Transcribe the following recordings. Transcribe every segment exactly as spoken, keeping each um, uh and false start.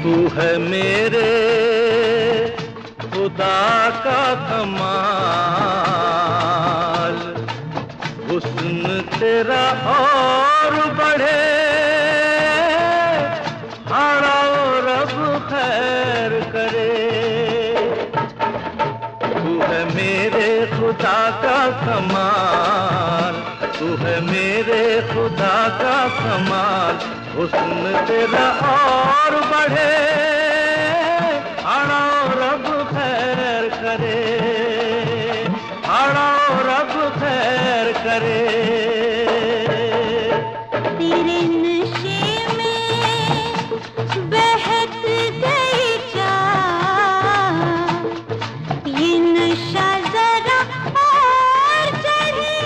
तू है मेरे खुदा का कमाल, हुस्न तेरा और बढ़े, हाड़ा रब खैर करे। तू है मेरे खुदा का कमाल, तू है मेरे खुदा का कमाल, हुस्न तेरा और बढ़े, हाड़ा रब खैर करे, हाड़ा रब खैर करे। तेरे नशे में बहक गई चाह, ये नशा जरा और चढ़े,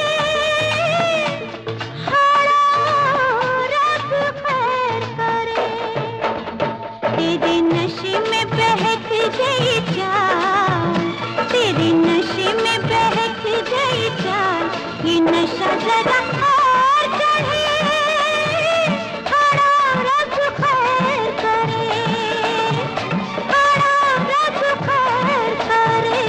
हाड़ा रब खैर करे। तेरे नशे में बहक गई चाह, तेरे नशे में बहक गई चाह, ये नशा जरा और चढ़े, हाड़ा रब खैर करे, हाड़ा रब खैर करे।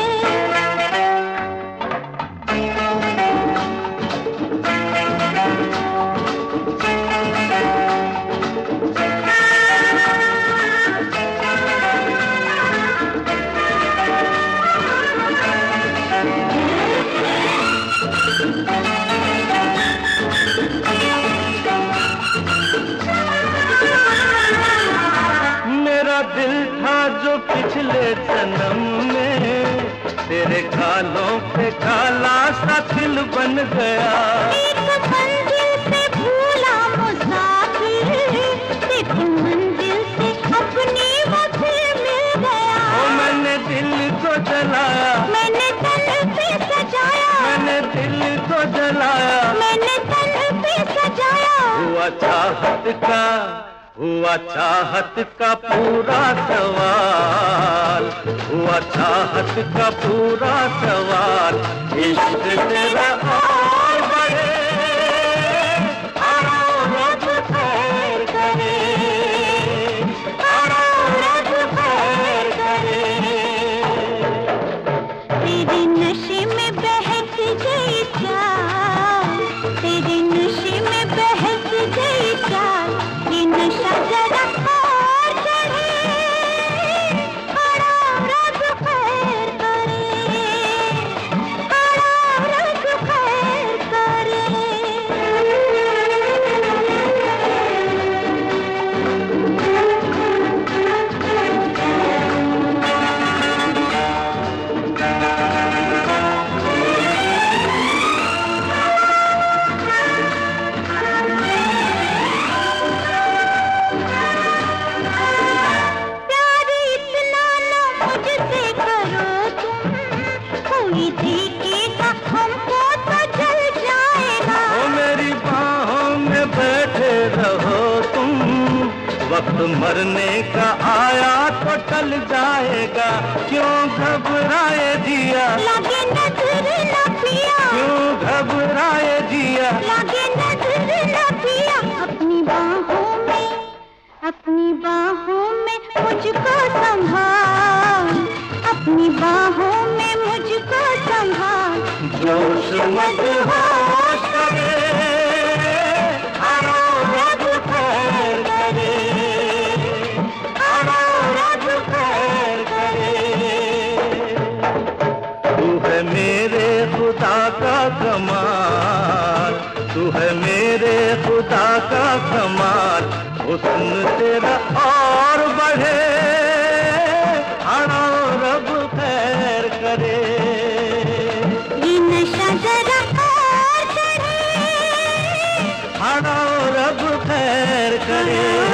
मेरा दिल था जो पिछले जन्म में तेरे गालों पे काला सा दिल बन गया। एक मंजिल से भूला मुसाफिर, एक मंजिल से अपनी वो दिल मिल गया। ओ मैंने दिल को जलाया, मैंने तन पे सजाया, मैंने दिल को जलाया, मैंने तन पे सजाया। हुआ चाहत का, हुआ चाहत का पूरा सवाल, हुआ चाहत का पूरा सवाल, इश्क तेरा और बढ़े, हाड़ा रब खैर करे, हाड़ा रब खैर करे। तेरे नशे में बहक गई चाल, तेरे नशे में बहक गई चाल, ये नशा जरा और चढ़े, हाड़ा रब खैर करे, हाड़ा रब खैर करे। प्यार इतना ना मुझसे करो तुम, कोई देखेगा हमको तो जल जाएगा। ओ मेरी बाहों में बैठे रहो तुम, वक्त मरने का आया तो टल जाएगा। क्यों घबराए जिया, लगे नजर न पिया, क्यों घबराए जिया, लगे नजर न पिया। अपनी बाहों में, अपनी बाहों में मुझको संभाल, अपनी बाहों में मुझको संभाल। जोश मत होश करे, हाड़ा रब खैर करे, हाड़ा रब खैर करे। तू है मेरे खुदा का कमाल, तू है मेरे खुदा का कमाल, हुस्न तेरा और बढ़े, हाड़ा रब खैर करे। ये नशा जरा और चढ़े, हाड़ा रब खैर करे।